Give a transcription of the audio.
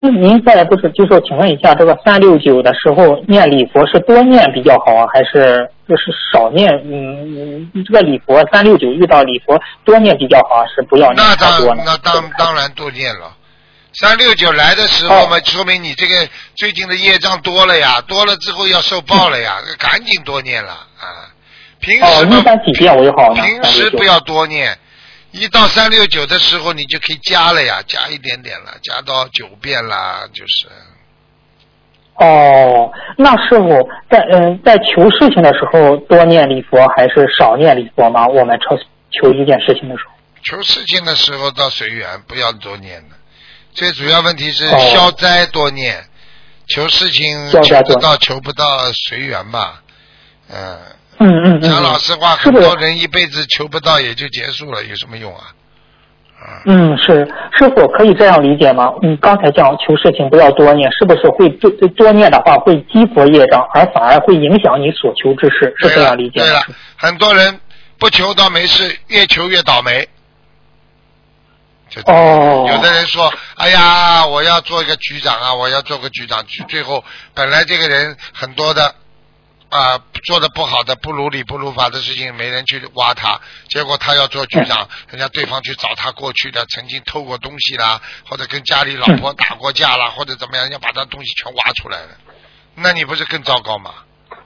您再不是就说，请问一下，这个369的时候念礼佛是多念比较好啊，还是就是少念？这个礼佛369遇到礼佛多念比较好啊，是不要念太多呢？ 那当然多念了。369来的时候嘛，说明你这个最近的业障多了呀，多了之后要受报了呀，赶紧多念了啊。平时一般几遍为好呢？ 平时不要多念。一到369的时候，你就可以加了呀，加一点点了，加到9遍啦，就是。 那师傅在求事情的时候多念礼佛还是少念礼佛吗？我们求一件事情的时候。 求事情的时候倒随缘，不要多念的。最主要问题是消灾多念，求事情求得到求不到随缘吧。讲老实话，很多人一辈子求不到也就结束了，有什么用啊？ 是师傅可以这样理解吗？刚才讲求事情不要多念，是不是会多念的话会积佛业障，而反而会影响你所求之事？是这样理解吗？ 对了，很多人不求倒没事，越求越倒霉。有的人说，哎呀，我要做一个局长啊，我要做个局长，最后本来这个人很多的做的不好的不如理不如法的事情，没人去挖他，结果他要做局长，人家对方去找他过去的曾经偷过东西啦，或者跟家里老婆打过架啦，或者怎么样，要把他东西全挖出来了，那你不是更糟糕吗？